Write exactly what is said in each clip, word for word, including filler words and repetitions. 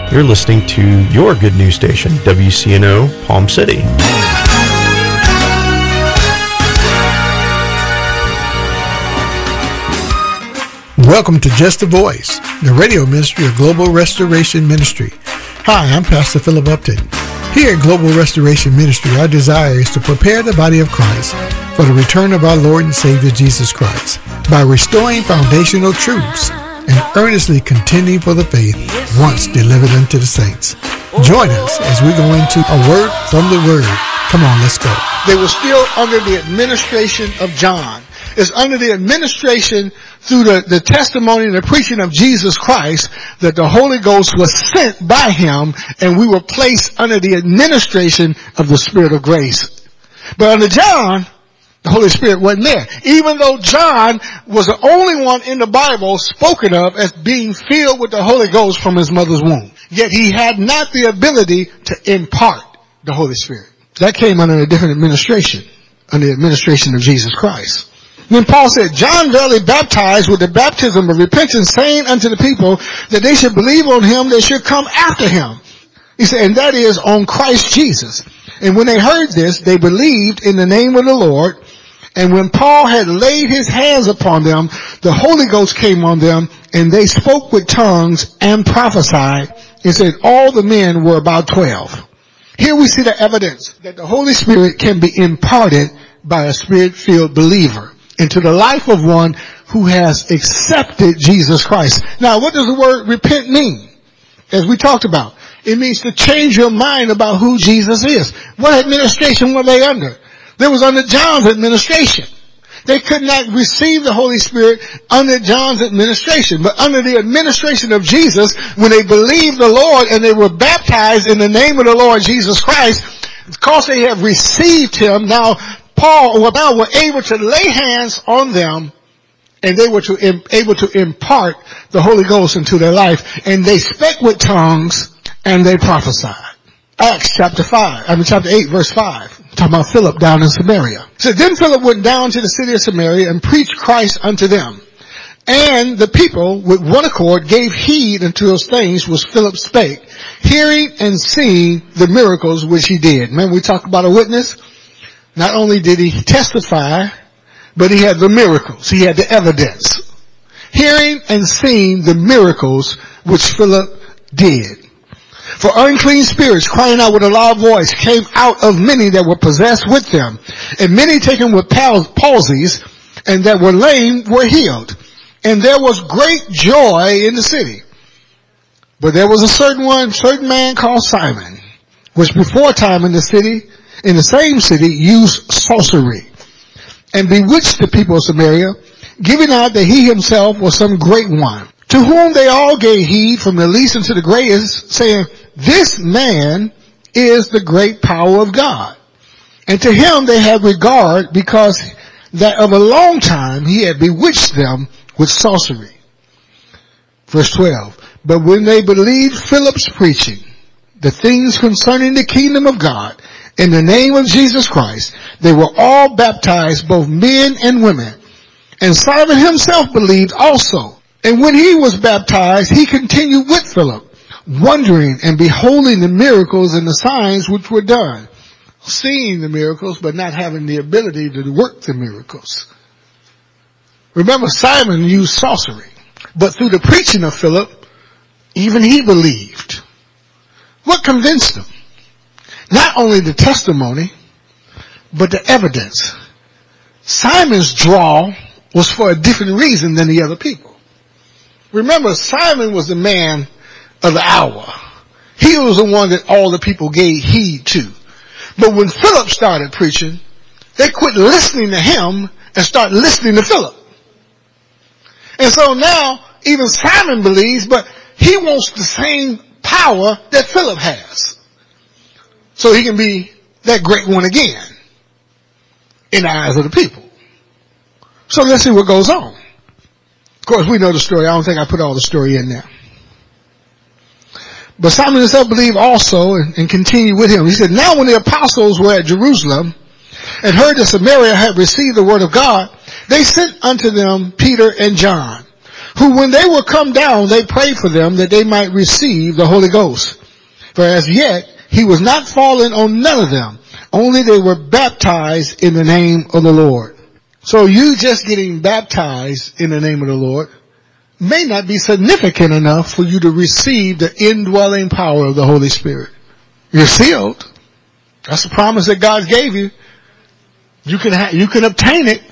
You're listening to your good news station, W C N O Palm City. Welcome to Just a Voice, the radio ministry of Global Restoration Ministry. Hi, I'm Pastor Philip Upton. Here at Global Restoration Ministry, our desire is to prepare the body of Christ for the return of our Lord and Savior Jesus Christ by restoring foundational truths and earnestly contending for the faith once delivered unto the saints. Join us as we go into a word from the Word. Come on, let's go. They were still under the administration of John. It's under the administration through the, the testimony and the preaching of Jesus Christ that the Holy Ghost was sent by him, and we were placed under the administration of the Spirit of grace. But under John, the Holy Spirit wasn't there. Even though John was the only one in the Bible spoken of as being filled with the Holy Ghost from his mother's womb. Yet he had not the ability to impart the Holy Spirit. That came under a different administration, under the administration of Jesus Christ. Then Paul said, John verily baptized with the baptism of repentance, saying unto the people that they should believe on him that should come after him. He said, and that is on Christ Jesus. And when they heard this, they believed in the name of the Lord. And when Paul had laid his hands upon them, the Holy Ghost came on them, and they spoke with tongues and prophesied. He said, all the men were about twelve. Here we see the evidence that the Holy Spirit can be imparted by a Spirit-filled believer into the life of one who has accepted Jesus Christ. Now, what does the word repent mean? As we talked about, it means to change your mind about who Jesus is. What administration were they under? They was under John's administration. They could not receive the Holy Spirit under John's administration, but under the administration of Jesus, when they believed the Lord and they were baptized in the name of the Lord Jesus Christ, because they have received him, now Paul well, now were able to lay hands on them, and they were to im- able to impart the Holy Ghost into their life, and they spake with tongues and they prophesied. Acts chapter five, I mean chapter eight, verse five, talking about Philip down in Samaria. So then Philip went down to the city of Samaria and preached Christ unto them. And the people with one accord gave heed unto those things which Philip spake, hearing and seeing the miracles which he did. Remember we talked about a witness? Not only did he testify, but he had the miracles. He had the evidence. Hearing and seeing the miracles which Philip did. For unclean spirits, crying out with a loud voice, came out of many that were possessed with them. And many taken with palsies, and that were lame were healed. And there was great joy in the city. But there was a certain one, certain man called Simon, which before time in the city, in the same city, used sorcery, and bewitched the people of Samaria, giving out that he himself was some great one, to whom they all gave heed from the least unto the greatest, saying, this man is the great power of God. And to him they had regard, because that of a long time he had bewitched them with sorcery. Verse twelve, but when they believed Philip's preaching, the things concerning the kingdom of God, in the name of Jesus Christ, they were all baptized, both men and women. And Simon himself believed also. And when he was baptized, he continued with Philip, wondering and beholding the miracles and the signs which were done. Seeing the miracles, but not having the ability to work the miracles. Remember, Simon used sorcery. But through the preaching of Philip, even he believed. What convinced him? Not only the testimony, but the evidence. Simon's draw was for a different reason than the other people. Remember, Simon was the man of the hour. He was the one that all the people gave heed to. But when Philip started preaching, they quit listening to him and started listening to Philip. And so now, even Simon believes, but he wants the same power that Philip has. So he can be that great one again in the eyes of the people. So let's see what goes on. Of course, we know the story. I don't think I put all the story in there. But Simon himself believed also and, and continued with him. He said, now when the apostles were at Jerusalem and heard that Samaria had received the word of God, they sent unto them Peter and John, who when they were come down, they prayed for them that they might receive the Holy Ghost. For as yet, he was not fallen on none of them. Only they were baptized in the name of the Lord. So you just getting baptized in the name of the Lord may not be significant enough for you to receive the indwelling power of the Holy Spirit. You're sealed. That's the promise that God gave you. You can ha- you can obtain it,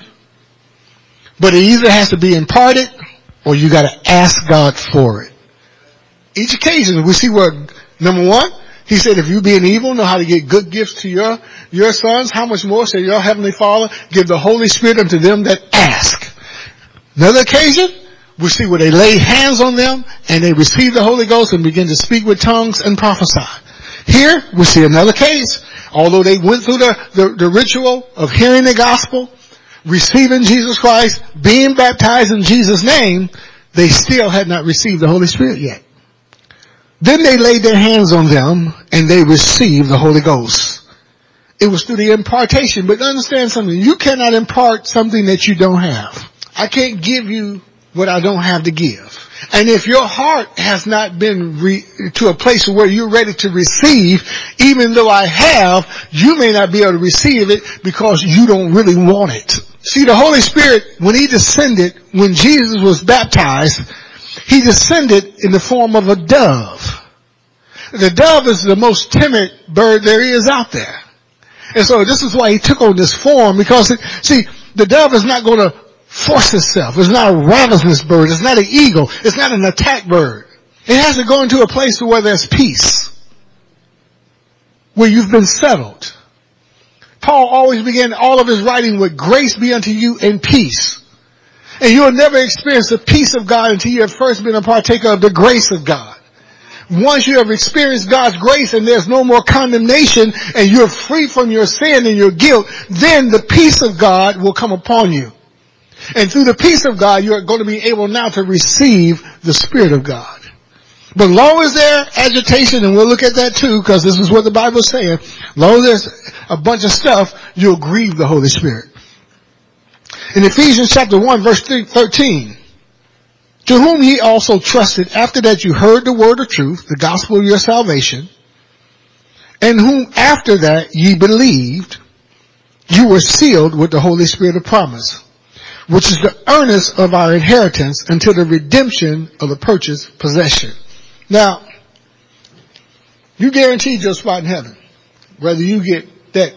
but it either has to be imparted or you got to ask God for it. Each occasion we see where, number one, he said, if you being evil know how to get good gifts to your, your sons, how much more shall your heavenly Father give the Holy Spirit unto them that ask? Another occasion, we see where they lay hands on them and they receive the Holy Ghost and begin to speak with tongues and prophesy. Here, we see another case. Although they went through the, the, the ritual of hearing the gospel, receiving Jesus Christ, being baptized in Jesus' name, they still had not received the Holy Spirit yet. Then they laid their hands on them and they received the Holy Ghost. It was through the impartation. But understand something. You cannot impart something that you don't have. I can't give you what I don't have to give. And if your heart has not been re- to a place where you're ready to receive, even though I have, you may not be able to receive it because you don't really want it. See, the Holy Spirit, when he descended, when Jesus was baptized, he descended in the form of a dove. The dove is the most timid bird there is out there. And so this is why he took on this form, because, it, see, the dove is not going to force itself. It's not a ravenous bird. It's not an eagle. It's not an attack bird. It has to go into a place where there's peace, where you've been settled. Paul always began all of his writing with grace be unto you and peace. And you will never experience the peace of God until you have first been a partaker of the grace of God. Once you have experienced God's grace and there's no more condemnation and you're free from your sin and your guilt, then the peace of God will come upon you. And through the peace of God, you're going to be able now to receive the Spirit of God. But long as there's agitation, and we'll look at that too, because this is what the Bible is saying, long as there's a bunch of stuff, you'll grieve the Holy Spirit. In Ephesians chapter one, verse thirteen, to whom ye also trusted after that you heard the word of truth, the gospel of your salvation, and whom after that ye believed, you were sealed with the Holy Spirit of promise, which is the earnest of our inheritance until the redemption of the purchased possession. Now, you guaranteed your spot in heaven, whether you get that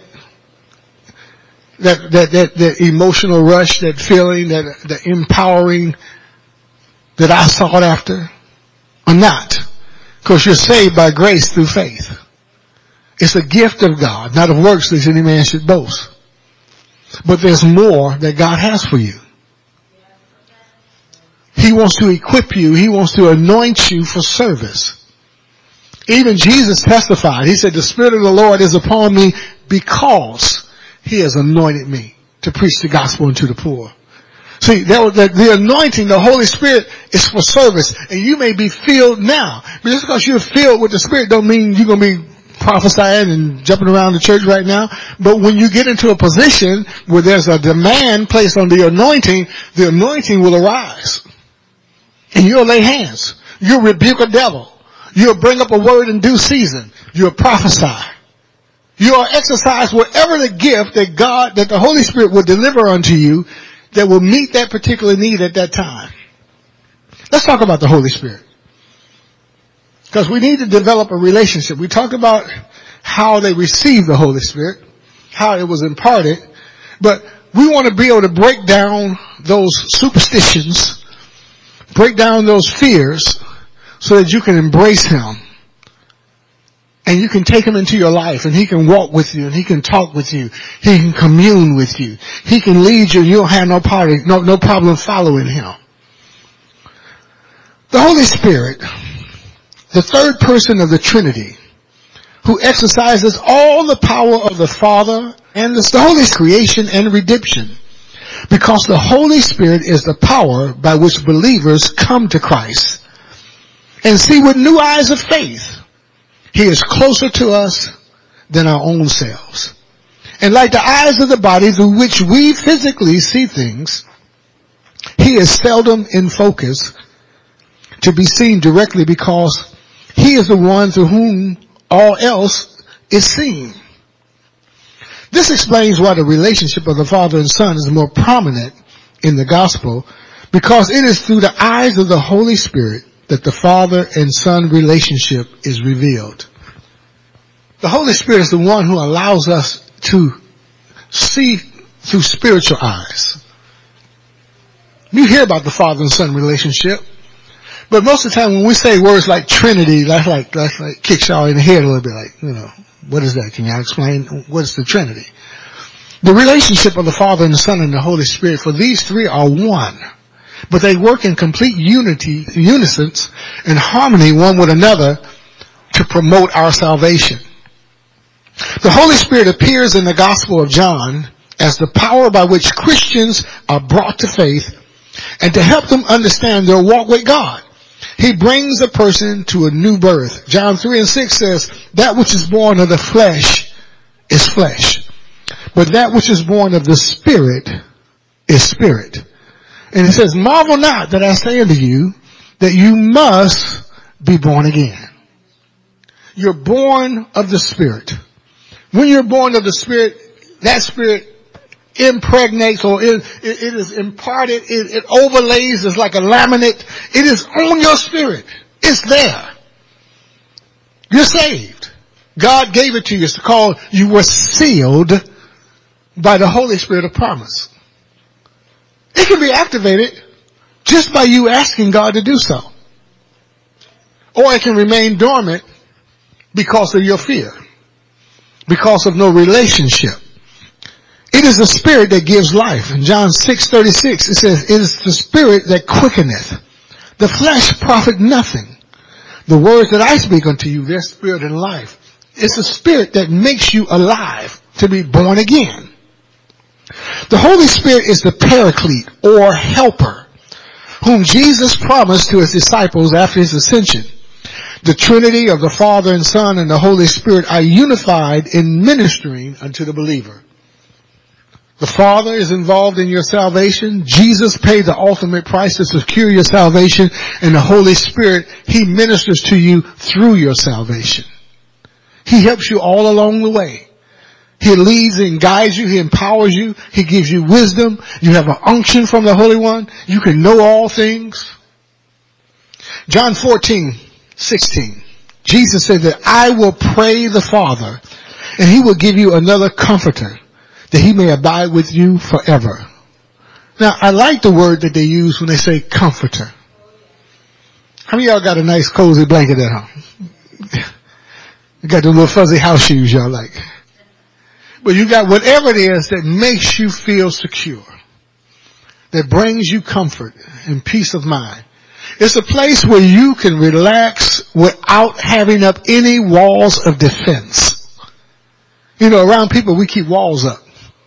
that that that, that emotional rush, that feeling, that the empowering that I sought after, or not, because you're saved by grace through faith. It's a gift of God, not of works lest any man should boast. But there's more that God has for you. He wants to equip you. He wants to anoint you for service. Even Jesus testified. He said, the Spirit of the Lord is upon me because he has anointed me to preach the gospel unto the poor. See, that was, that the anointing, the Holy Spirit is for service. And you may be filled now. But just because you're filled with the Spirit don't mean you're going to be prophesying and jumping around the church right now. But when you get into a position where there's a demand placed on the anointing, the anointing will arise. And you'll lay hands. You'll rebuke a devil. You'll bring up a word in due season. You'll prophesy. You'll exercise whatever the gift that God, that the Holy Spirit will deliver unto you that will meet that particular need at that time. Let's talk about the Holy Spirit. Because we need to develop a relationship. We talked about how they received the Holy Spirit, how it was imparted, but we want to be able to break down those superstitions, break down those fears, so that you can embrace him. And you can take him into your life, and he can walk with you, and he can talk with you. He can commune with you. He can lead you, and you don't have no, party, no, no problem following him. The Holy Spirit, the third person of the Trinity, who exercises all the power of the Father and the Holy creation and redemption. Because the Holy Spirit is the power by which believers come to Christ and see with new eyes of faith. He is closer to us than our own selves. And like the eyes of the body through which we physically see things, He is seldom in focus to be seen directly because he is the one through whom all else is seen. This explains why the relationship of the Father and Son is more prominent in the gospel, because it is through the eyes of the Holy Spirit that the Father and Son relationship is revealed. The Holy Spirit is the one who allows us to see through spiritual eyes. You hear about the Father and Son relationship, but most of the time when we say words like Trinity, that's like, that's like kicks y'all in the head a little bit, like, you know, what is that? Can y'all explain? What is the Trinity? The relationship of the Father and the Son and the Holy Spirit, for these three are one, but they work in complete unity, unison, and harmony one with another to promote our salvation. The Holy Spirit appears in the Gospel of John as the power by which Christians are brought to faith and to help them understand their walk with God. He brings a person to a new birth. John three and six says, that which is born of the flesh is flesh, but that which is born of the Spirit is spirit. And it says, marvel not that I say unto you that you must be born again. You're born of the Spirit. When you're born of the Spirit, that Spirit impregnates, or it, it, it is imparted, it, it overlays, it's like a laminate. It is on your spirit. It's there. You're saved. God gave it to you. It's called, you were sealed by the Holy Spirit of promise. It can be activated just by you asking God to do so. Or it can remain dormant because of your fear, because of no relationship. It is the Spirit that gives life. In John six thirty-six, it says, it is the Spirit that quickeneth. The flesh profit nothing. The words that I speak unto you, their spirit and life. It's the Spirit that makes you alive to be born again. The Holy Spirit is the Paraclete, or helper, whom Jesus promised to his disciples after his ascension. The Trinity of the Father and Son and the Holy Spirit are unified in ministering unto the believer. The Father is involved in your salvation. Jesus paid the ultimate price to secure your salvation. And the Holy Spirit, He ministers to you through your salvation. He helps you all along the way. He leads and guides you. He empowers you. He gives you wisdom. You have an unction from the Holy One. You can know all things. John fourteen sixteen. Jesus said that I will pray the Father, and He will give you another comforter, that He may abide with you forever. Now, I like the word that they use when they say comforter. How many of y'all got a nice cozy blanket at home? You got the little fuzzy house shoes y'all like. But you got whatever it is that makes you feel secure, that brings you comfort and peace of mind. It's a place where you can relax without having up any walls of defense. You know, around people we keep walls up.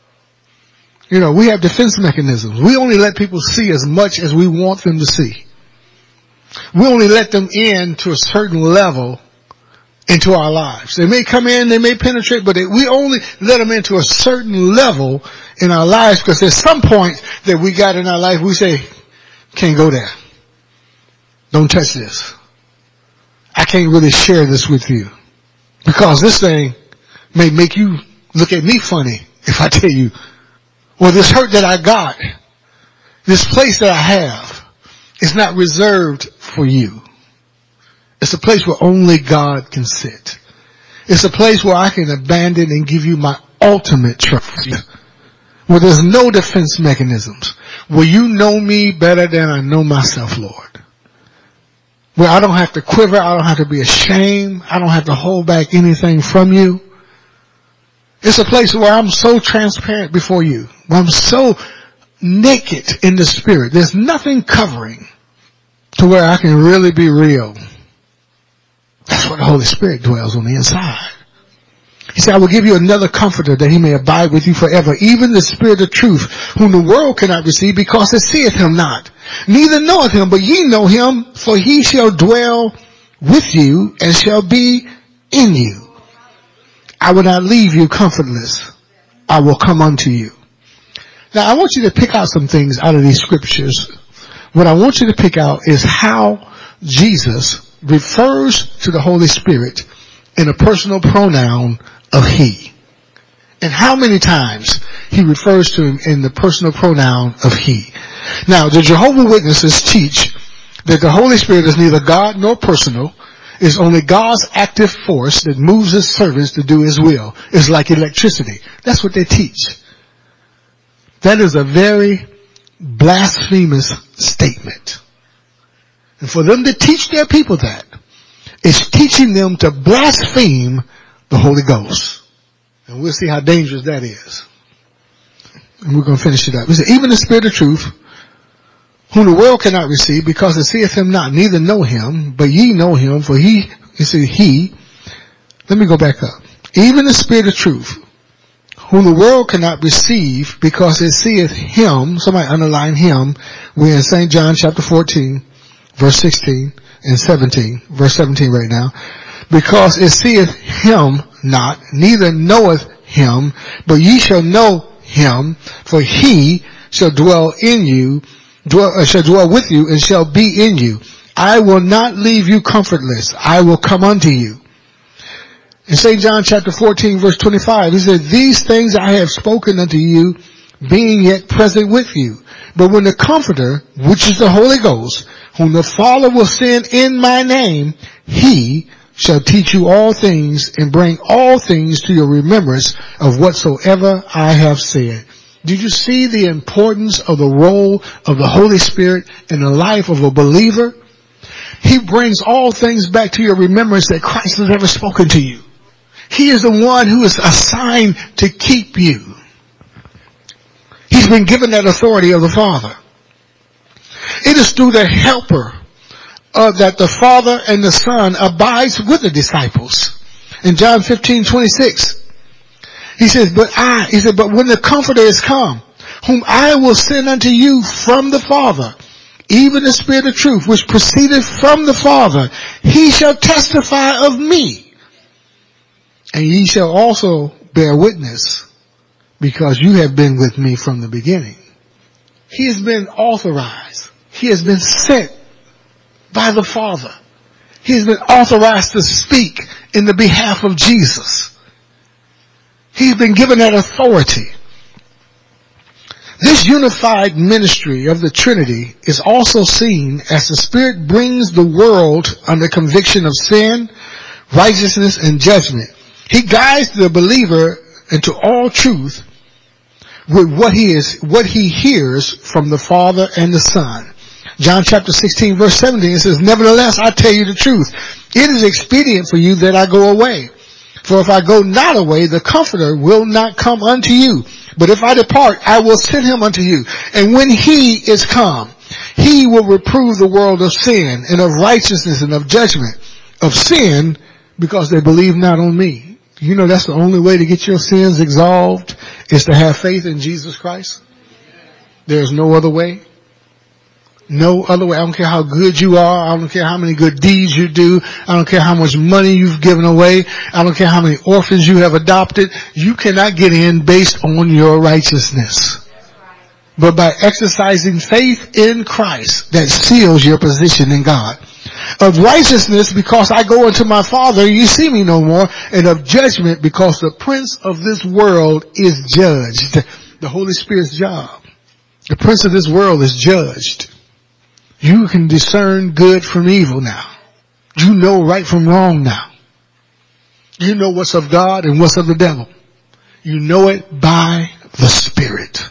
You know, we have defense mechanisms. We only let people see as much as we want them to see. We only let them in to a certain level into our lives. They may come in, they may penetrate, but they, we only let them into a certain level in our lives, because there's some point that we got in our life we say, can't go there. Don't touch this. I can't really share this with you, because this thing may make you look at me funny if I tell you, or this hurt that I got, this place that I have, is not reserved for you. It's a place where only God can sit. It's a place where I can abandon and give you my ultimate trust, where there's no defense mechanisms, where you know me better than I know myself, Lord. Where I don't have to quiver, I don't have to be ashamed, I don't have to hold back anything from you. It's a place where I'm so transparent before you, where I'm so naked in the spirit. There's nothing covering to where I can really be real. That's where the Holy Spirit dwells on the inside. He said, I will give you another comforter, that He may abide with you forever, even the Spirit of truth, whom the world cannot receive, because it seeth Him not, neither knoweth Him, but ye know Him, for He shall dwell with you and shall be in you. I will not leave you comfortless. I will come unto you. Now, I want you to pick out some things out of these scriptures. What I want you to pick out is how Jesus refers to the Holy Spirit in a personal pronoun of he. And how many times he refers to him in the personal pronoun of he. Now, the Jehovah's Witnesses teach that the Holy Spirit is neither God nor personal. It's only God's active force that moves his servants to do his will. It's like electricity. That's what they teach. That is a very blasphemous statement. And for them to teach their people that, it's teaching them to blaspheme the Holy Ghost. And we'll see how dangerous that is. And we're going to finish it up. He said, even the Spirit of truth, whom the world cannot receive, because it seeth him not, neither know him, but ye know him, for he, he said he, let me go back up. Even the Spirit of truth, whom the world cannot receive, because it seeth him, somebody underline him, we're in Saint John chapter fourteen, verse sixteen and seventeen, verse seventeen right now, because it seeth him not, neither knoweth him, but ye shall know him, for he shall dwell in you, dwell, uh, shall dwell with you, and shall be in you. I will not leave you comfortless. I will come unto you. In Saint John chapter fourteen verse twenty-five, he said, these things I have spoken unto you, being yet present with you. But when the Comforter, which is the Holy Ghost, whom the Father will send in my name, he shall teach you all things and bring all things to your remembrance of whatsoever I have said. Did you see the importance of the role of the Holy Spirit in the life of a believer? He brings all things back to your remembrance that Christ has ever spoken to you. He is the one who is assigned to keep you. He's been given that authority of the Father. It is through the helper uh, that the Father and the Son abides with the disciples. In John fifteen twenty-six, he says, but I, he said, but when the Comforter is come, whom I will send unto you from the Father, even the Spirit of truth, which proceedeth from the Father, he shall testify of me. And ye shall also bear witness, because you have been with me from the beginning. He has been authorized. He has been sent by the Father. He has been authorized to speak in the behalf of Jesus. He's been given that authority. This unified ministry of the Trinity is also seen as the Spirit brings the world under conviction of sin, righteousness, and judgment. He guides the believer into all truth with what he is, what he hears from the Father and the Son. John chapter sixteen verse seventeen, it says, nevertheless, I tell you the truth. It is expedient for you that I go away. For if I go not away, the Comforter will not come unto you. But if I depart, I will send him unto you. And when he is come, he will reprove the world of sin and of righteousness and of judgment. Of sin, because they believe not on me. You know that's the only way to get your sins absolved is to have faith in Jesus Christ. There's no other way. No other way. I don't care how good you are. I don't care how many good deeds you do. I don't care how much money you've given away. I don't care how many orphans you have adopted. You cannot get in based on your righteousness. But by exercising faith in Christ, that seals your position in God. Of righteousness, because I go unto my Father, you see me no more. And of judgment, because the prince of this world is judged. The Holy Spirit's job. The prince of this world is judged. You can discern good from evil now. You know right from wrong now. You know what's of God and what's of the devil. You know it by the Spirit.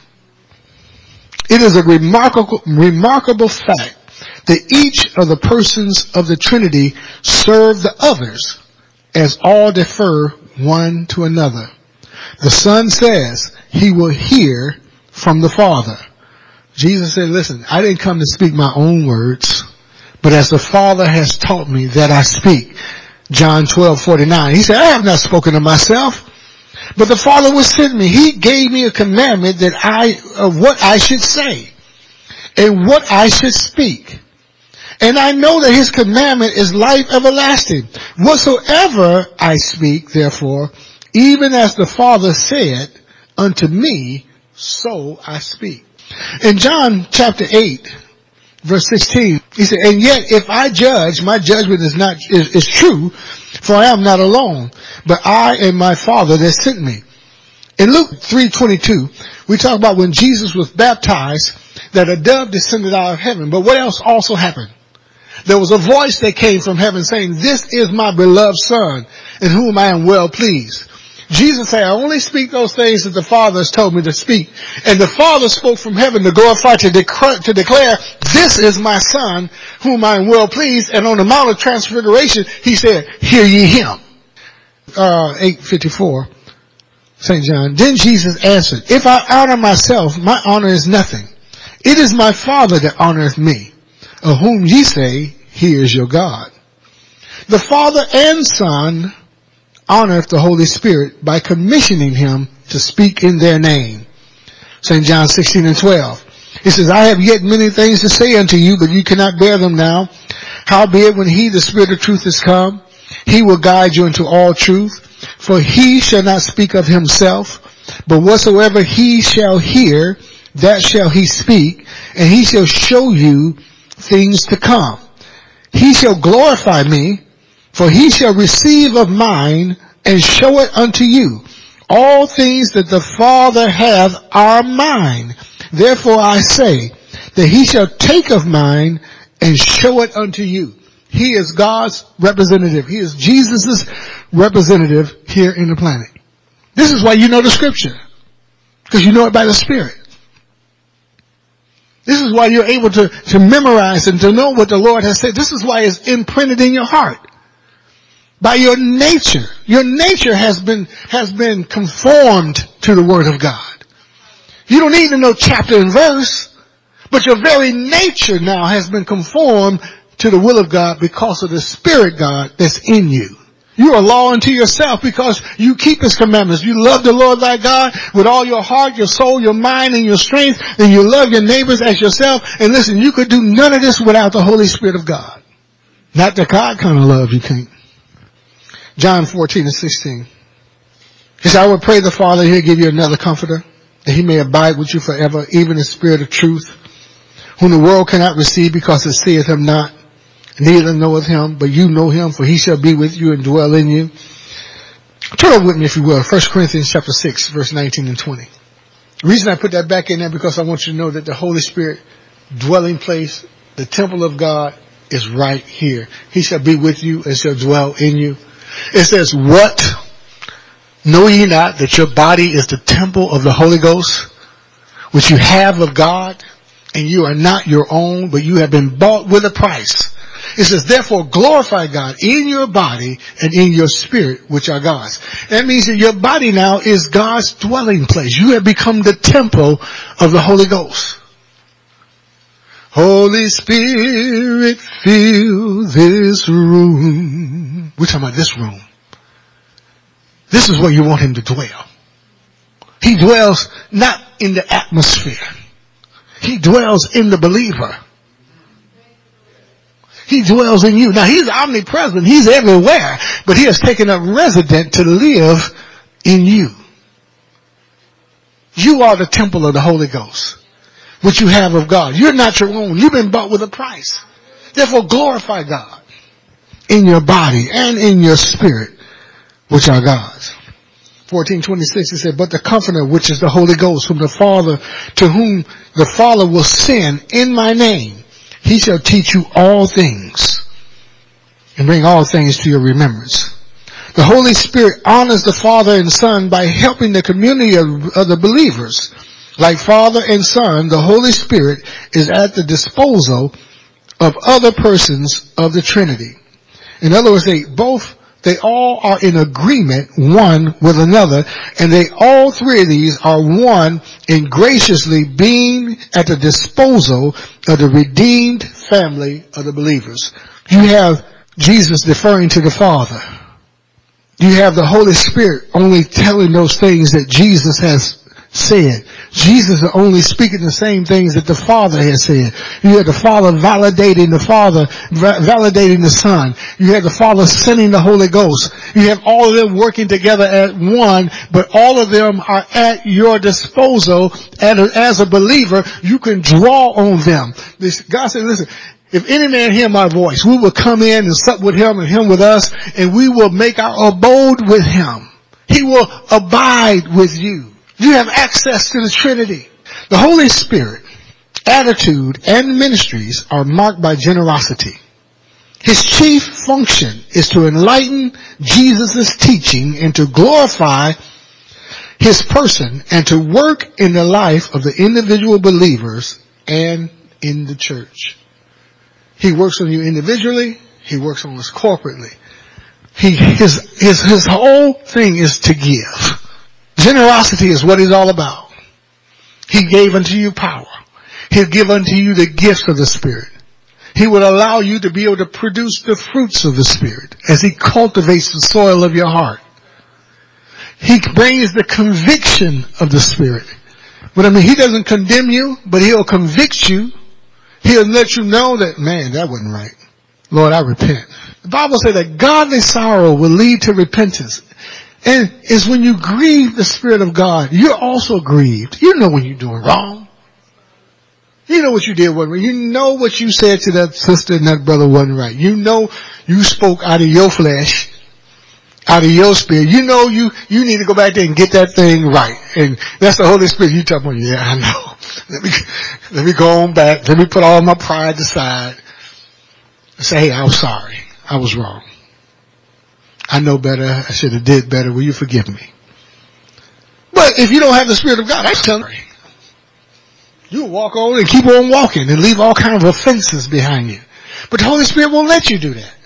It is a remarkable, remarkable fact that each of the persons of the Trinity serve the others as all defer one to another. The Son says he will hear from the Father. Jesus said, listen, I didn't come to speak my own words, but as the Father has taught me that I speak. John twelve forty-nine. He said, I have not spoken of myself, but the Father was sent me. He gave me a commandment that I, of what I should say and what I should speak. And I know that his commandment is life everlasting. Whatsoever I speak, therefore, even as the Father said unto me, so I speak. In John chapter eight, verse sixteen, he said, and yet if I judge, my judgment is not, is, is true, for I am not alone, but I and my Father that sent me. In Luke three twenty-two, we talk about when Jesus was baptized, that a dove descended out of heaven. But what else also happened? There was a voice that came from heaven saying, this is my beloved Son, in whom I am well pleased. Jesus said, I only speak those things that the Father has told me to speak. And the Father spoke from heaven to glorify, to, dec- to declare, this is my Son, whom I am well pleased. And on the Mount of Transfiguration, he said, hear ye him. Uh, eight fifty-four, Saint John. Then Jesus answered, if I honor myself, my honor is nothing. It is my Father that honoreth me, of whom ye say, he is your God. The Father and Son honoreth the Holy Spirit by commissioning him to speak in their name. Saint John sixteen and twelve. He says, I have yet many things to say unto you, but you cannot bear them now. Howbeit when he, the Spirit of truth, is come, he will guide you into all truth. For he shall not speak of himself, but whatsoever he shall hear, that shall he speak, and he shall show you things to come. He shall glorify me, for he shall receive of mine and show it unto you. All things that the Father hath are mine. Therefore I say that he shall take of mine and show it unto you. He is God's representative. He is Jesus' representative here in the planet. This is why you know the scripture. Because you know it by the Spirit. This is why you're able to, to memorize and to know what the Lord has said. This is why it's imprinted in your heart. By your nature. Your nature has been, has been conformed to the Word of God. You don't need to know chapter and verse, but your very nature now has been conformed to the will of God because of the Spirit God that's in you. You are law unto yourself because you keep His commandments. You love the Lord thy God with all your heart, your soul, your mind, and your strength, and you love your neighbors as yourself. And listen, you could do none of this without the Holy Spirit of God. Not the God kind of love, you can't. John fourteen and sixteen. He said, I will pray the Father, He'll give you another comforter, that He may abide with you forever, even the Spirit of truth, whom the world cannot receive because it seeth Him not, neither knoweth Him, but you know Him, for He shall be with you and dwell in you. Turn over with me, if you will, First Corinthians chapter six, verse nineteen and twenty. The reason I put that back in there because I want you to know that the Holy Spirit dwelling place, the temple of God, is right here. He shall be with you and shall dwell in you. It says, what? Know ye not that your body is the temple of the Holy Ghost, which you have of God, and you are not your own, but you have been bought with a price. It says, therefore glorify God in your body and in your spirit, which are God's. That means that your body now is God's dwelling place. You have become the temple of the Holy Ghost. Holy Spirit, fill this room. We're talking about this room. This is where you want Him to dwell. He dwells not in the atmosphere. He dwells in the believer. He dwells in you. Now He's omnipresent. He's everywhere. But He has taken up resident to live in you. You are the temple of the Holy Ghost, which you have of God. You're not your own. You've been bought with a price. Therefore glorify God in your body and in your spirit, which are God's. fourteen twenty-six, it said, but the Comforter, which is the Holy Ghost, whom the Father, to whom the Father will send in my name, He shall teach you all things and bring all things to your remembrance. The Holy Spirit honors the Father and Son by helping the community of, of the believers. Like Father and Son, the Holy Spirit is at the disposal of other persons of the Trinity. In other words, they both, they all are in agreement one with another, and they, all three of these are one in graciously being at the disposal of the redeemed family of the believers. You have Jesus deferring to the Father. You have the Holy Spirit only telling those things that Jesus has said. Jesus is only speaking the same things that the Father has said. You had the Father validating the Father, va- validating the Son. You had the Father sending the Holy Ghost. You have all of them working together as one, but all of them are at your disposal. And as a believer, you can draw on them. This, God said, listen, if any man hear my voice, we will come in and sup with him and him with us, and we will make our abode with him. He will abide with you. You have access to the Trinity. The Holy Spirit, attitude, and ministries are marked by generosity. His chief function is to enlighten Jesus' teaching and to glorify his person and to work in the life of the individual believers and in the church. He works on you individually. He works on us corporately. He, his, his, his whole thing is to give. Generosity is what he's all about. He gave unto you power. He'll give unto you the gifts of the Spirit. He will allow you to be able to produce the fruits of the Spirit as he cultivates the soil of your heart. He brings the conviction of the Spirit. But I mean, he doesn't condemn you, but he'll convict you. He'll let you know that, man, that wasn't right. Lord, I repent. The Bible says that godly sorrow will lead to repentance. And it's when you grieve the Spirit of God, you're also grieved. You know when you're doing wrong. You know what you did wasn't right. You know what you said to that sister and that brother wasn't right. You know you spoke out of your flesh, out of your spirit. You know you, you need to go back there and get that thing right. And that's the Holy Spirit. You talking about, yeah, I know. Let me, let me go on back. Let me put all my pride aside and say, hey, I'm sorry. I was wrong. I know better. I should have did better. Will you forgive me? But if you don't have the Spirit of God, I tell you, you'll walk on and keep on walking and leave all kinds of offenses behind you. But the Holy Spirit won't let you do that.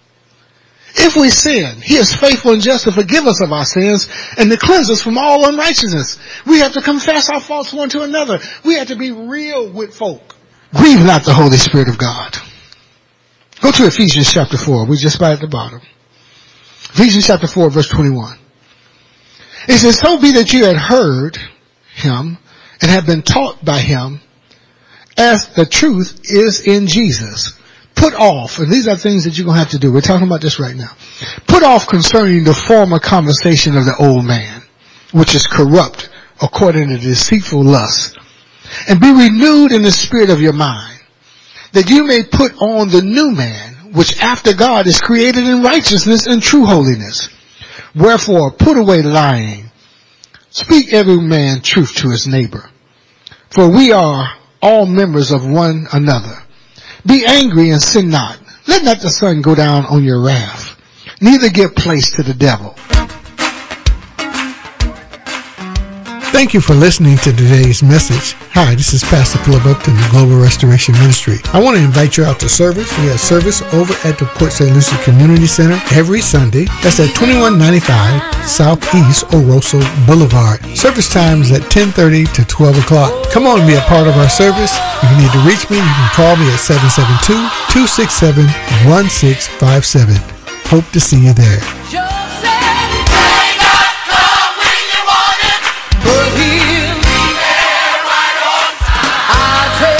If we sin, he is faithful and just to forgive us of our sins and to cleanse us from all unrighteousness. We have to confess our faults one to another. We have to be real with folk. Grieve not the Holy Spirit of God. Go to Ephesians chapter four. We're just right at the bottom. Ephesians chapter four, verse twenty-one. It says, so be that you had heard him and have been taught by him as the truth is in Jesus. Put off, and these are things that you're going to have to do. We're talking about this right now. Put off concerning the former conversation of the old man, which is corrupt according to deceitful lust, and be renewed in the spirit of your mind, that you may put on the new man, which after God is created in righteousness and true holiness. Wherefore, put away lying. Speak every man truth to his neighbor. For we are all members of one another. Be angry and sin not. Let not the sun go down on your wrath. Neither give place to the devil. Thank you for listening to today's message. Hi, this is Pastor Philip Upton, the Global Restoration Ministry. I want to invite you out to service. We have service over at the Port Saint Lucie Community Center every Sunday. That's at twenty-one ninety-five Southeast Oroso Boulevard. Service time is at ten thirty to twelve o'clock. Come on and be a part of our service. If you need to reach me, you can call me at seven seven two, two six seven, one six five seven. Hope to see you there.